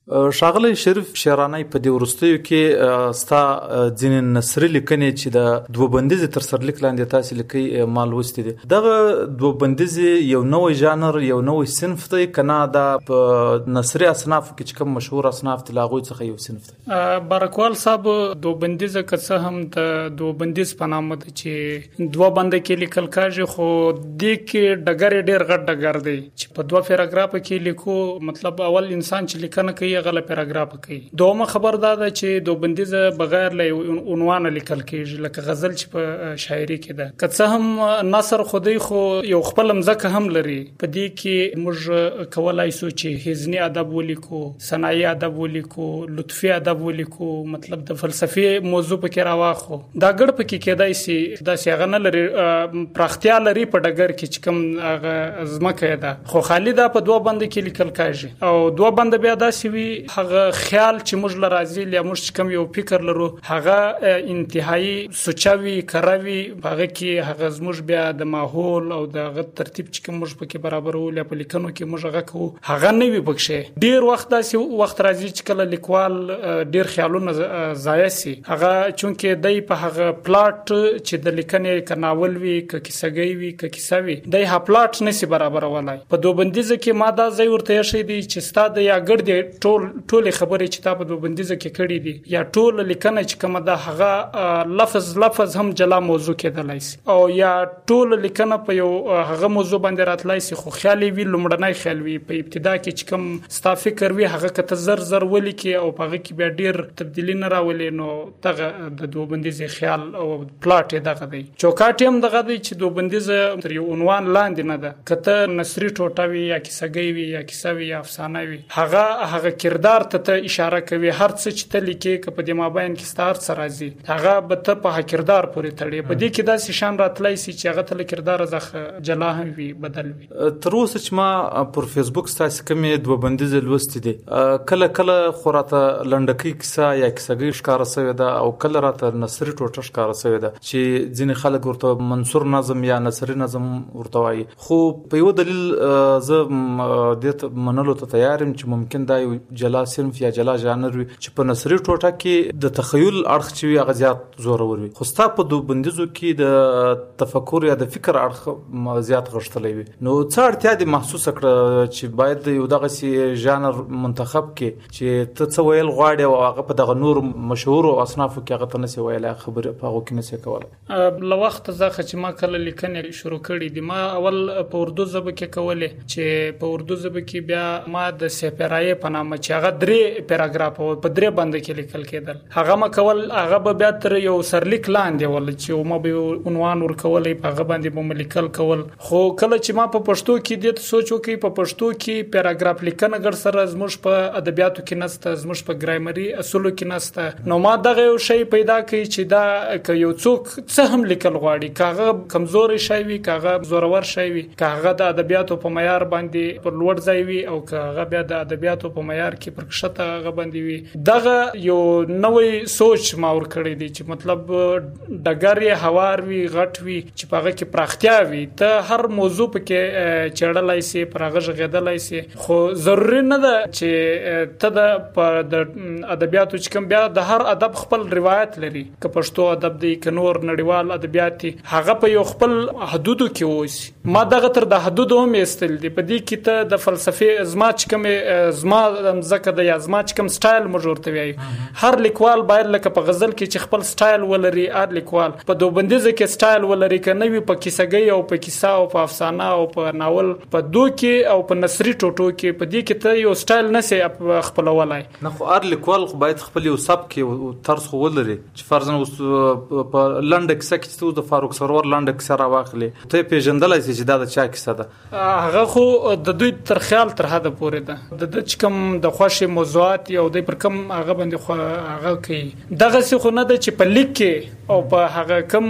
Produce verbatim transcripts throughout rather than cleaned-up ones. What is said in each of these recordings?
ښاغلی شریف شیرانی، په دې وروستیو کې ستا ځینې نثري لیکنې چې د دوه بندیزې تر سرلیک لاندې تاسې لیکئ ما لوستې دي. دغه دوه بندیزې یو نوی ژانر، یو نوی صنف دی که نه دا په نثري اصنافو کې چې کوم مشهور اصناف دي له هغوی څخه یو صنف دی؟ بارکوال صاحب، دوه بندیزه که څه هم د دوه بندیز په نامه ده چې دوه بنده کې لیکل کېږي، خو دې کې ډګر یې ډېر غټ ډګر دی چې په دوه پیراګرافه کې لیکو. مطلب اول انسان چې لیکنه کوي غل پیراګراف کوي. دومره خبر دا ده چې دو بندیزه بغیر له عنوان لیکل کېږي، لکه غزل چې په شاعري کې ده. که څه هم نثر خودی خو یو خپل مزکه هم لري، په دې کې موږ کولای شو چې حزنی ادب ولیکو، صنایع ادب ولیکو، لطفي ادب ولیکو، مطلب د فلسفي موضوع پکې راواخو. دا ګډ پکې کېدای شي دا څنګه نه لري پراختیا لري په ډګر کې چې کوم هغه ځمکه ده، خو خالي دا په دوه بند کې لیکل کېږي. او دوه بند بیا داسې وي هغه خیال چې موږ لرازي یا موږ کوم یو فکر لرو هغه انتهایی سوچاوي کراوي، هغه کې هغه زموږ بیا د ماحول او د غت ترتیب چې کوم موږ پکې برابرول یا په لیکنو کې موږ هغه کوو هغه نه وي پکې. ډیر وخت داسې وخت راځي چې کله لیکوال ډیر خیالونه ضایع سي، هغه چونکه دای په هغه پلاټ چې د لیکنې کناول وي ک کیسګي وي ک کیسه وي دای ها پلاټ نسی برابر ولای. په دوه بندیزه کې ماده ځای ورته شي دي چې ستاده یا ګډ دی ټول ټول خبرې چې تا په دوه بندیزه کې کړې دي یا ټول لیکنه چې کومه ده هغه لفظ لفظ هم جلا موضوع کېدلای شي، او یا ټول لیکنه په یو هغه موضوع باندې راتلای شي، خو خیالي وی لومړنی خیال وی په ابتدا کې چې کوم ستا فکر وی هغه کته زر زر ولیکي او په هغه کې بیا ډیر تبدیلی نه راولي. نو دغه د دوه بندیزه خیال او پلاټ دغه دی. چوکاټ هم دغه دی چې دوه بندیزه تر یو عنوان لاندې نه ده، کته نثري ټوټه وی یا کیسګي وی یا کیسه وی یا افسانه وی هغه هغه کردار ته اشاره کوي. هر څه چې ته لیکې که په دې مابین کې ستار څه راځي هغه به ته په کردار پورې تړي. په دې کې داسې شان راتلی شي چې هغه ته له کردار څخه جلا هم وي، بدل وي. تر اوسه چې ما پر فیسبوک ستاسې کومې دوه بندیزې لوستې دي، کله کله خو راته لنډکۍ کیسه یا کیسګۍ ښکاره سوې ده او کله راته نثري ټوټه ښکاره سوې ده چې ځینې خلک ورته منثور نظم یا نثري نظم ورته وایي. خو په یو دلیل زه دې منلو ته تیار یم چې ممکن دا یو جلا صنف یا جلا ژانر وي چې په نثري ټوټه کې د تخیل اړخ چې وي هغه زیات زورور وي، خو ستا په دوه بندیزو کې د تفکر یا د فکر اړخ زیات غښتلی وي. نو څه اړتیا دې محسوسه کړه چې باید یو دغسې ژانر منتخب کې چې ته څه ویل غواړې او هغه په دغه نور مشهورو اصنافو کې هغه ته نسې ویلی، خبرې په هغو کې نسې کولی؟ له وخته څخه چې ما کله لیکنې شروع کړي دي، ما اول په اردو ژبه کې کولې چې په اردو ژبه کې بیا ما د سپرایې په نامه چې هغه درې پیراګراف او په درې باندې کې لیکل کېدل، هغه ما کول هغه به بیا تر یو سرلیک لاندې ول چې ما به عنوان ورکولې په هغه باندې به لیکل کول. خو کله چې ما په پښتو کې د سوچ وکړي په پښتو کې پیراګراف لیکنه ګر سره زموږ په ادبیاتو کې نسته، زموږ په ګرامري اصولو کې نسته، نو ما دغه یو شی پیدا کړی چې دا که یو څوک څه هم لیکل غواړي، کاغه کمزوري شی وي، کاغه زورور شی وي، کاغه د ادبیاتو په معیار باندې پر لوړ ځای وي او کاغه بیا د ادبیاتو په معیار کې پر کښته هغه باندې وي. دغه یو نوې سوچ ما ور کړی دی چې مطلب ډګر یې هوار وي، غټ وي، چې په هغه کې پراختیا وي، ته هر موضوع پکې چړلای سي، پر هغه غږېدلای سي. خو ضروري نه ده چې ته د ادبیاتو چې کوم بیا د هر ادب خپل روایت لري، که پښتو ادب دی که نور نړیوال ادبیات دي، هغه په یو خپل حدودو کې اوسي. ما دغه تر د حدودو هم ایستل دي. په دې کې ته د فلسفي زما چې کوم زما ځکه د یا زما چې کوم سټایل موږ ورته وایو، هر لیکوال باید لکه په غزل کې چې خپل سټایل ولري، هر لیکوال په دوه بندیزه کې سټایل ولري، که نه وي په کیسګۍ او په کیسه او په افسانه او په ناول په دو کې او په نثري ټوټو کې، په دې کې ته یو سټایل نسې خپلولای. نه خو هر لیکوال خو باید خپل یو سبک او طرز خو ولري چې فرضاً اوس په لنډه کیسه کې چې د فاروق سرور لنډه کیسه راواخلي، ته پیژندلای شي چې دا د چا کیسه ده. هغه خو د دوی تر خیال تر حده پورې ده، د د چې کوم د خوښې موضوعات یو دی پر کوم هغه باندې خو هغه کوي. دغسې خو نه ده چې په لیک کې او په هغه کوم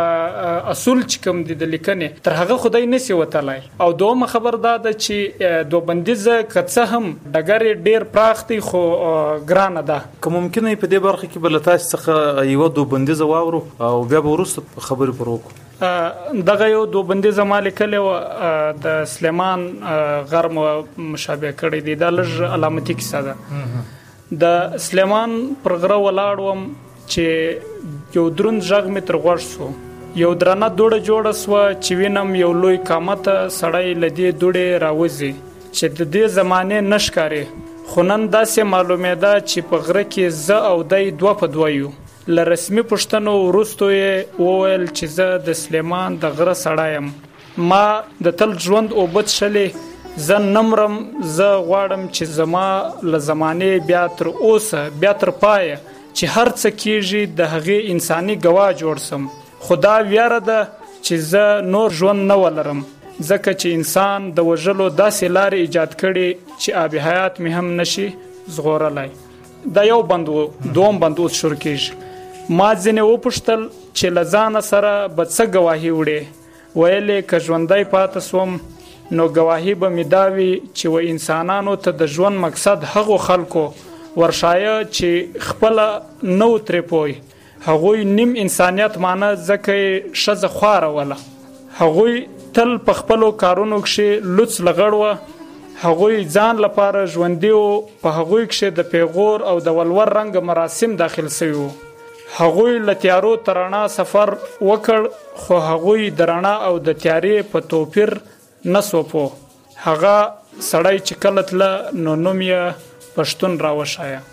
اصول چې کوم دي د لیکنې تر هغه خدای نسی وتلای. او دومره خبر دا ده چې دوه بندیزه که څه هم ډګر ډیر پراخ دی خو ګرانه ده. که ممکنه په دې برخه کې بل تاسو څخه یو دوه بندیزه واورو او بیا به وروسته خبرې پر وکړو. دغه یو دوبندیزه ما لیکلی و د سلیمان غر مشابه کړی دی. دا لږ علامتي کیسه ده. د سلیمان پر غره ولاړ وم چې یو دروند غږ مې تر غوږ سو. یو درنه دوړه جوړه سوه چې وینم یو لوی قامته سړی له دې دوړې راوځي چې د دې زمانې نه ښکاري. خو نن داسې معلومېده چې په غره کې زه او دی دوه په دوه یو. له رسمي پوښتنو وروستو یې وویل چې زه د سلیمان د غره سړی یم. ما د تل ژوند اوبه څښلې، زه نه مرم. زه غواړم چې زما له زمانې بیا تر اوسه بیا تر پایه چې هر څه کېږي د هغې انساني ګواه جوړ سم. خو دا ویاره ده چې زه نور ژوند نه ولرم، ځکه چې انسان د وژلو داسې لارې ایجاد کړي چې آب حیات مې هم نشي ژغورلی. دا یو بند و. دوم بند اوس شروع کېږي. ما ځینې وپوښتل چې له ځانه سره به څه ګواهي وړې؟ ویلې که ژوندی پاته سوم نو ګواهي به مې دا وي چې و انسانانو ته د ژوند مقصد هغو خلکو ورښایه چې خپله نه و ترې پوی. هغوی نیم انسانیت مانه ځکه یې ښځه خواره وله. هغوی تل په خپلو کارونو کښې لوڅ لغړ وه. هغوی ځان لپاره ژوندي وو. په هغوی کښې د پیغور او د ولور رنګ مراسم داخل سوي وو. هغوی له تیارو تر رڼا سفر وکړ، خو هغوی د رڼا او د تیارې په توپیر نه سو پوه. هغه سړی چې کله تله نو نوم یې پښتون راوښایه.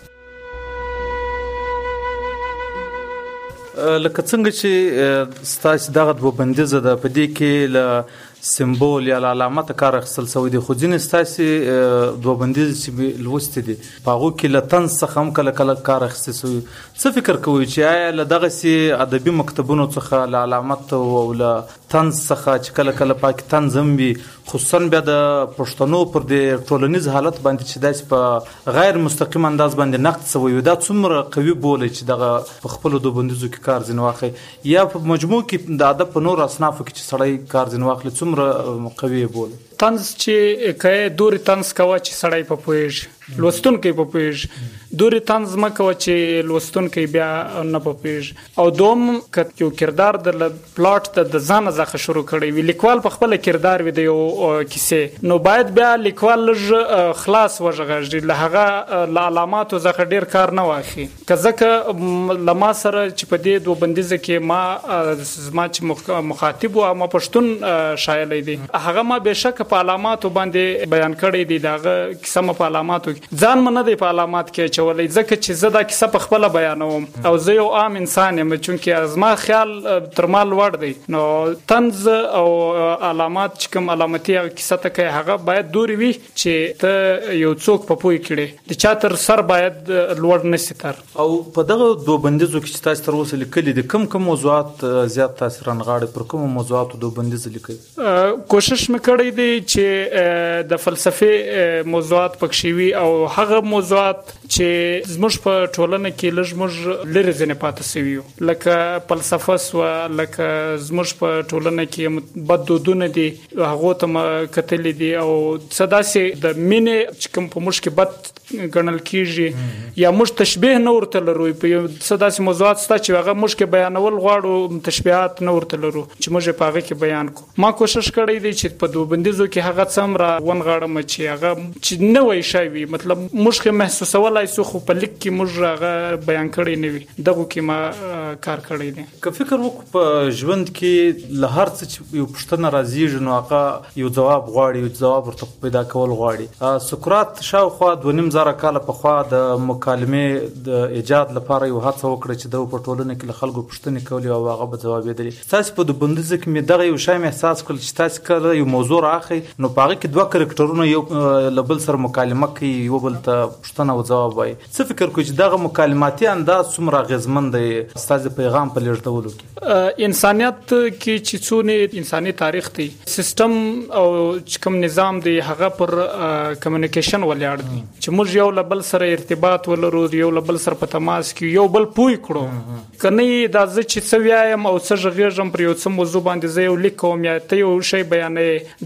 لکه څنګه چې ستاسې دغه دوه بندیزه ده، په دې کې له سمبول یا له علامته کار اخیستل سوی دی، خو ځینې ستاسې دوه بندیزې چې لوستې دي په هغو کې له طنز څخه هم کله کله کار اخیستل سوی. څه فکر کوئ چې آیا له دغسې ادبي مکتبونو څخه له علامت او له طنز څخه چې کله کله پاکې طنز هم وي، خصوصا بیا د پښتنو پر دې ټولنیز حالت باندې چې داسې په غیر مستقیم انداز باندې نقد سوی وي، دا څومره قوي بولئ چې دغه په خپلو دوه بندیزو کې کار ځینې واخلئ، یا په مجموع کې د ادب په نورو اصنافو کې چې سړی کار ځینې واخلي څومره قوي بولئ؟ طنز چې که دوري طنز کوه چې سړی په پوهېږي، لوستونکی په پوهېږي. دوري طنز مه کوه چې لوستونکی بیا نه په پوهېږي. او دوم که یو کردار د پلاټ ته د ځانه څخه شروع کړی وي، لیکوال په خپله کردار وي د یو کیسې، نو باید بیا لیکوال لږ خلاص وغږېږي، له هغه له علاماتو څخه ډېر کار نه واخلي. که ځکه له ما سره چې په دې دوه بندیزه کې ما زما چې مخاطب و ما پښتون شایلی دی، هغه ما بېشکه په علاماتو باندې بیان کړی دی. دغه کیسه مې په علاماتو کې ځان مې نه دی په علامات کې اچولی، ځکه چې زه دا کیسه په خپله بیانوم او زه یو عام انسان یم، چونکې زما خیال تر ما لوړ دی. نو طنز او علامات چې کوم علامتي هغه کیسه ته کوي، هغه باید دورې وي چې ته یو څوک په پوه کړي، د چا تر سر باید لوړ نشي تر. او په دغه دوه بندیزو کې چې تاسو تر اوسه لیکلي دي، کوم کوم موضوعات زیات تاثیر رانغاړي؟ پر کومو موضوعاتو دوه بندیز لیکي؟ کوشش مې کړی دی چې د فلسفې موضوعات پکښې وي، او هغه موضوعات چې زموږ په ټولنه کې لږ موږ لرې ځینې پاته سوي یو، لکه فلسفه سوه، لکه زموږ په ټولنه کې بد دودونه دي، هغو ته مې کتلي دي، او څه داسې د مینې چې کوم په موږ کې بد ګڼل کېږي یا موږ تشبیه نه ورته لرو. په یو څه داسې موضوعات شته چې هغه موږ کې بیانول غواړو، تشبیهات نه ورته لرو چې موږ یې په هغه کې بیان کړو. ما کوشش کړی دی چې په دوه بندیزو کې هغه څه هم را ونغاړم چې هغه چې نوی شی وي، مطلب موږ یې محسوسولی سو خو په لیک کې موږ هغه بیان کړی نه وي. دغو کې ما کار کړی دی. که فکر وکړو په ژوند کې له هر څه چې یو پوښتنه راځېږي نو هغه یو ځواب غواړي، یو ځواب ورته پیدا کول غواړي. سقراط شاوخوا دوه نیم زره کاله پخوا د مکالمې د ایجاد لپاره یو هڅه وکړه چې د په ټولنه کې له خلکو پوښتنې کولې او هغه به ځوابېدلې. تاسو په دوه بندیزه کې مې دغه یو شی مې احساس کړل چې تاسو کله یو موضوع راخی نو په هغه کې دوه کرکټرونه یو له بل سره مکالمه کوي، یو بل ته پوښتنه او ځواب وایي. څه فکر کوئ چې دغه مکالماتي انداز څومره اغېزمن دی ستاسو پیغام په لیږدولو کې؟ انسانیت کې چې څونه انساني تاریخ دی، سیستم او چې کوم نظام دی هغه پر کمیونیکیشن ولاړ دی، چې موږ یو له بل سره ارتباط ولرو، یو له بل سره په تماس کې یو بل پوه کړو. که نه دا زه چې څه وایم او څه غږېږم پر یو څه موضوع باندې، زه یو لیک کوم یا ته یو شی بیانوي، دا خو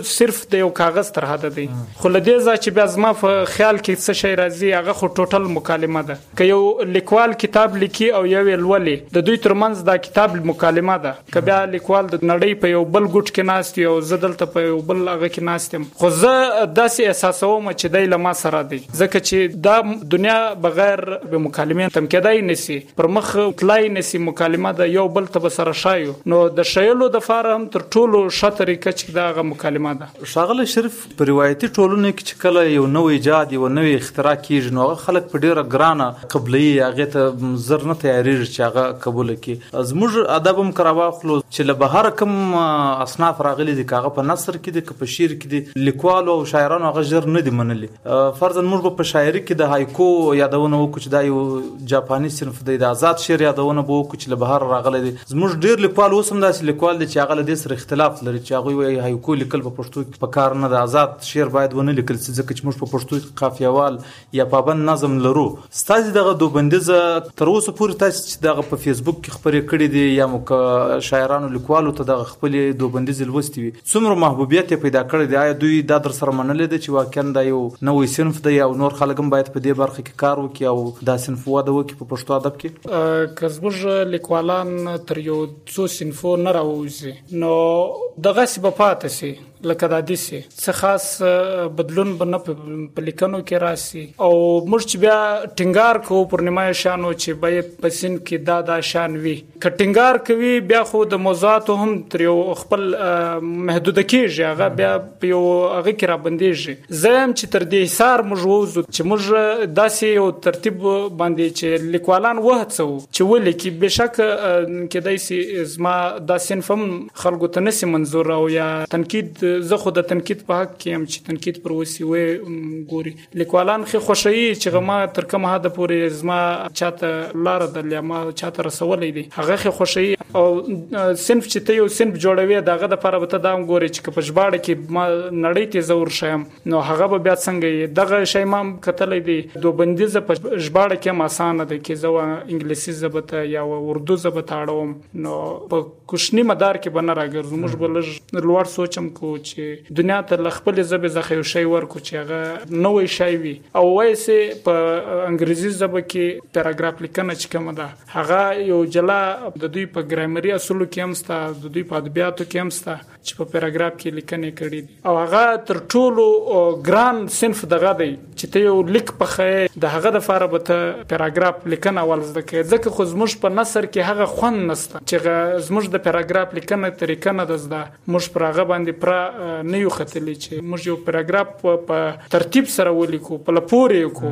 صرف د یو کاغذ تر حد دی خو لدې ځکه چې بیا زما په خیال کې څه شی راځي هغه خو ټوټل مکالمه ده که یو لیکوال کتاب لیکي او یو لولي د دوی ترمنځ دا کتاب مکالمه ده که بیا لیکوال د نړۍ په یو بل ګوټ کې ناست یو زه دلته په یو بل هغه کې ناست یم خو زه داسې احساسوم چې دی له ما سره دی ځکه چې دا دنیا بغیر به مکالمې تم کېدای نسی پر مخ تلای نسی مکالمه ده یو بل ته سره شایو نو د شایلو د فاره هم تر ټولو ښه طریقه چې دا هغه مکالمه ده. ښاغلی شریف په روایتي ټولنو کې چې کله یو نوی ایجاد یو نوی اختراع کیږي نو هغه خلک په ډیره ګرانه قبلوي هغې ته زر نه تیاریږي چې هغه قبوله کړي. زموږ ادب هم که راواخلو چې له بهره کوم اصناف راغلي دي که هغه په نثر کې دي که په شعر کې دي لیکوالو او شاعرانو هغه ژر نه دي منلي. فرضاً موږ به په شاعري کې د هایکو یادونه وکړو چې دا یو جاپاني صنف دی د آزاد شعر یادونه به وکړو چې له بهره راغلی دی. زموږ ډېر لیکوال اوس هم داسې لیکوال دی چې هغه له دې سره اختلاف لري چې هغوی وایي هایکو لیکل په پښتو کې په کار نه د آزاد شعر باید ونه لیکل شي ځکه چې موږ په پښتو کې قافیهوال یا پابند نظم لرو. ستاسې دغه دوبندیزه تر اوسه پورې تاسې چې دغه په فیسبوک کې خپرې کړي دي یا مو که شاعرانو لیکوالو ته دغه خپلې دوبندیزې لوستې وي څومره محبوبیت یې پیدا کړی دی؟ آیا دوی دا در سره منلې ده چې واقعا دا یو نوی صنف دی او نور خلک هم باید په دې برخه کې کار وکړي او دا صنف وده وکړي په پښتو ادب کې؟ که زموږ لیکوالان تر یو څو صنفو نه راوځي نو دغسې به پاتې سي لکه دا داسې څه خاص بدلون به نه په لیکنو کې راسي او موږ چې بیا ټینګار کوو پر نیمایه شانو چې باید په سین کې دا دا شان وي که ټینګار کوي بیا خو د موضوعاتو هم تر یو خپل محدوده کېږي هغه بیا په یو هغه کې رابندېږي. زه یم چې تر دې حصار موږ ووځو چې موږ داسې یو ترتیب باندې چې لیکوالان وهڅوو چې ولیکي بېشکه کېدای سي زما دا صنف هم خلکو ته نسي منظور او یا تنقید زه خو د تنقید په حق کې یم چې تنقید پر وسی وې ګوري لیکوالان خو خوشایي چې ما تر کومه حد پورې زما چاته لار د ما چاته رسولې دي هغه خو خوشایي او صنف چې ته یو صنف جوړوي دغه د لپاره به ته دا ګوري چې په ژباړه کې ما نړۍ ته زور شم نو هغه به بیا څنګه دغه شی ما کتلې دي دوبندیزه په ژباړه کې اسانه ده کې زه انګلیسي زبته یا اردو زبته اړوم نو په کوشنی مدار کې بنه راګرځو موږ بل لوړ سوچم کو چې دنیا ته خپل ژبه زخه یو شی ورکو چې هغه نوې شی وي او وایسه په انګریزي ژبه کې پیراګراف لیکنه چې کومه ده هغه یو جلا د دوی په ګرامري اصولو کې هم ستا د دوی په ادبیاتو کې هم ستا چې په پیراګراف کې لیکنه کړي دي او هغه تر ټولو ګران صنف دغه دی چې ته یو لیک په خې د هغه د فاره به ته پیراګراف لیکنه ولزده کې ځکه خو زموږ په نثر کې هغه خوند نشته چې زموږ د پیراګراف لیکنه طریقه نه ده زده موږ پر هغه باندې پر نه یو خطلې چې موږ یو پیراګراف په ترتیب سره ولیکو په لپورې کو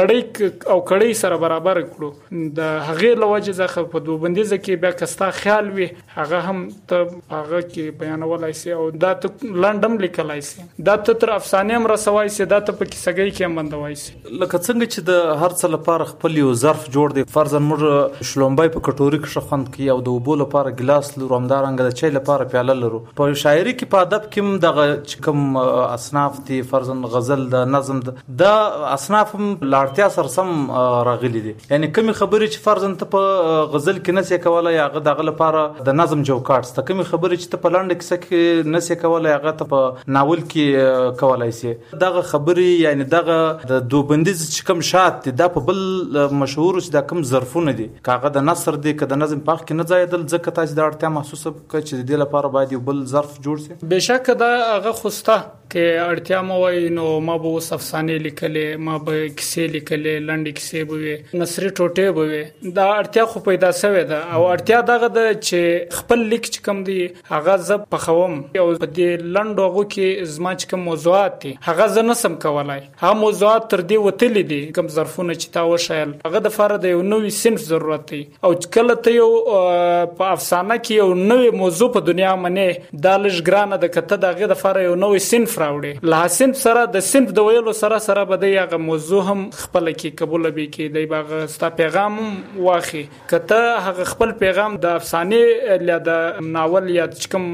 لړۍ او کړۍ سره برابر کړو د هغې لوجه ځکه په دوبندیزه کې بیا کستا خیال وي هغه هم ته هغه کې بیانولای سي او دا ته لنډم لیکلای سي دا ته تر افسانې هم رسوای سي دا ته په کیسګۍ کې هم بندوای سي لکه څنګه چې د هر څه لپاره خپل یو ظرف جوړ دی فرضاً موږ شلومبای په کټوري کې خوند کوي او د اوبو لپاره ګلاس لرو همدارنګه د چای لپاره پیاله لرو په شاعري کې په ادب کې دغه کوم اصناف دي فرضاً غزل د نظم د اصناف هم لاړتیا سره سم راغلي دي یعنی کومي خبرې چې فرضاً ته په غزل کې نسې کولای هغه دغه لپاره د نظم چوکاټ ست کومي خبرې چې ته په لنډ کیسه کې نسې کولای هغه ته په ناول کې کولای سي دغه خبرې یعنی دغه د دوبندیز چې کوم شات دي دا په بل مشهور چې دا کوم ظرفونه دي کاغه د نثر دي که د نظم په کې نه ځایدل ځکه تاسو د اړتیا محسوسه کړئ چې د دې لپاره باید یو بل ظرف جوړ شي بهشکه دا هغه خوسته کې اړتیا مو وای نو ما به وس افسانې لیکلې ما به کیسې لیکلې لنډې کیسې به وي نثري ټوټې به وي دا اړتیا خو پیدا شوې ده او اړتیا دغه ده چې خپل لیک چې کوم دی هغه زه پخوم او په دې لنډو هغو کې زما چې کوم موضوعات دي هغه زه نسم کولای هغه موضوعات تر دې وتلي دي کوم ظرفونه چې تا وشایل هغه د فاره د یو نوې صنف ضرورت دی او کله ته یو په افسانه کې یو نوې موضوع په دنیا باندې دا لږ ګرانه ده کته دغه د فاره یو نوې صنف راوړي له صنف سره د صنف د ویلو سره سره به د هغه موضوع هم خپل کې قبول به کې دی باغ ستا پیغام واخی کته هغه خپل پیغام د افسانه یا د ناول یا کوم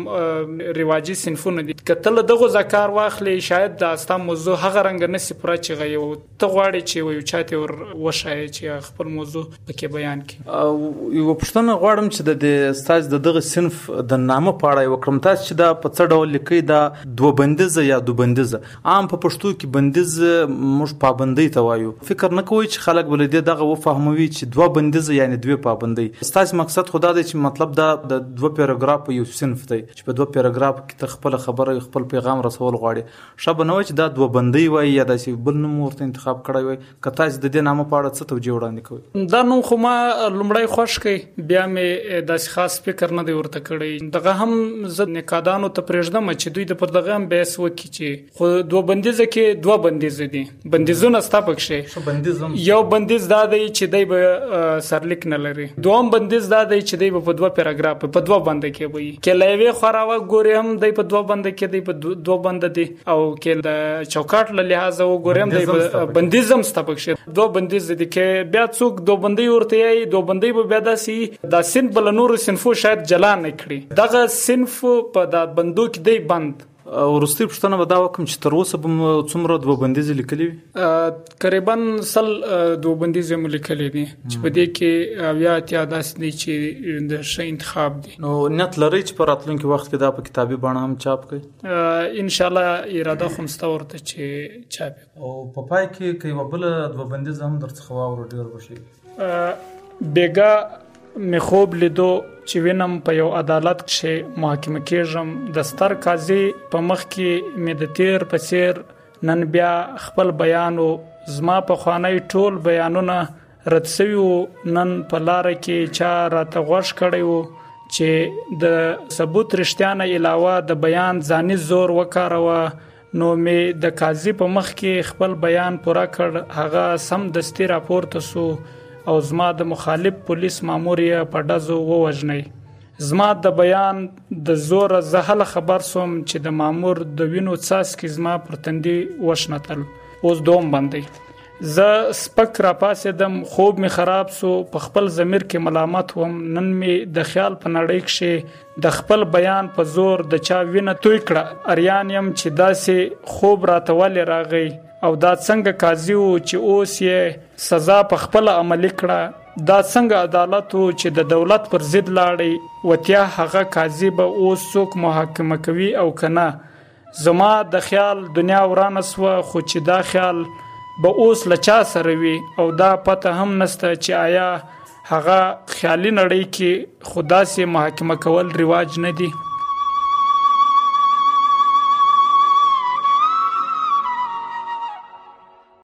رواجی صنفونه دي. کتل دغه ذکر واخلي شاید د استا موضوع هغه رنګ نه سپره چې غيو ته غواړي چې ویو چاته ور وشای چې خپل موضوع پکې بیان کړي. یو پښتنه غواړم چې د استاد د دغه صنف د نامه پاړای وکړم تاسو چې دا په څه ډول لیکي دا دوه بندیزه یا دو بندیزه عام په پښتو کې بندیز موږ پابندۍ ته وایو. فکر نه کوئ چې خلک بل دې دغه وفهموي چې دوه بندیزه یعنی دوه پابندۍ. ستاسو مقصد خدا دی چې مطلب دا د دوه پیراګراف یو صنف دی چې په دوه پیراګراف کې ته خپل خبره خپل پیغام رسول غواړي. شابه نو چې دا دوه بندۍ وایي یا د بل نوم ورته انتخاب کړی وای کته چې د دې نامه په اړه څه توجیه وړاندې کوي؟ دا نو خو ما لومړی خوش کړي بیا مې د خاص فکر نه دی ورته کړی. دغه هم زه نکادانو ته پرېږدم چې دوی د پر دغه هم بحث وکړي چې خو دوه بندیزه کې دوه بندیزه دي. بندیزونه ستا پکښې یو بندیز دا دی چې دی به سرلیک نه لري. دوم بندیز دا دی چې دی به په دوه پیراګراف په دوه بند کې وي کې لایوي خراوه ګوري هم دی په دوه بند کې دی په دوه بند دي او کې د چوکاټ له لحاظه وګوري هم دی بندیزم ستا پکښې دوه بندیز دي کې بیا څوک دوه بندي ورته یي دوه بندي به بیا داسې دا سن بل نور صنفو شاید جلا نه کړي. دغه صنف په دا بندو کې دی بند. ورستي پښتنه به دا وکم چې تر اوسه به څومره دوه بندیزې لیکلي وي؟ تقریبا سل دوه بندیزې مو لیکلي دي چې په دې کې اویا اتیا داسې دي چې د ښه انتخاب دي. نو نیت لرئ چې په راتلونکي وخت کې دا په کتابي بڼه هم چاپ کړئ؟ انشاءالله اراده خو مسته ورته چې چاپ کړي. او په پای کې که یوه بله دوه بندیزه هم درڅخه واورو ډېر به ښه. بېګا مې خوب لیدو چې وینم په یو عدالت کې محاکمه کېږم د ستر قاضي په مخ کې مې د تیر په څیر نن بیا خپل بیان او زما پخوانی ټول بیانونه رد شوي وو. نن په لاره کې چا راته غوږ کړی وو چې د ثبوت رښتیا نه علاوه د بیان ځاني زور وکاروه نو مې د قاضي په مخ کې خپل بیان پوره کړ. هغه سم دستي راپورته سو او زما د مخالف پولیس مامور یې په ډزو ووژنی. زما د بیان د زور زهله خبر سوم چې د مامور د وینو څاڅکي زما پر تندي وشنتل. اوس دوم باندې زه سپک را پاسېدم، خوب می خراب سو، په خپل ضمیر کې ملامت وم. نن می د خیال په نړۍ کې د خپل بیان په زور د چا وینه توی کړه. اریان یم چې داسې خوب راته ولې راغی او دا څنګه قاضي و چې اوس یې سزا په خپل عملي کړه. دا څنګه عدالت و چې د دولت پر ضد لاړی وتیا هغه قاضي به اوس څوک محاکمه کوي او کنه. زما د خیال دنیا ورانه سوه خو چې دا خیال به اوس له چا سره وي او دا پته هم نسته چې آیا هغه خیالي نړۍ کې خدا سي محاکمه کول رواج نه دي.